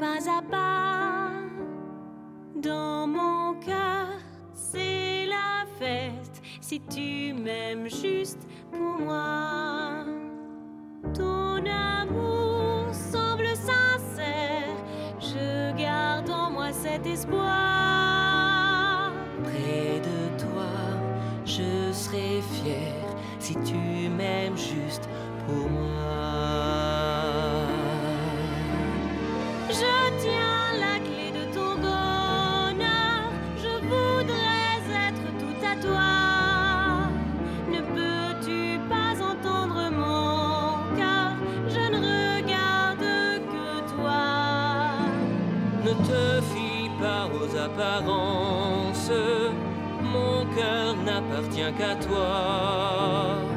pas à pas. Dans mon cœur, c'est la fête. Si tu m'aimes juste pour moi. Ton amour semble sincère. Je garde en moi cet espoir. Près de toi, je serai fier si tu m'aimes juste pour moi. Je tiens la clé de ton bonheur. Je voudrais être tout à toi. Ne peux-tu pas entendre mon cœur? Je ne regarde que toi. Ne te fie pas aux apparences, mon cœur n'appartient qu'à toi.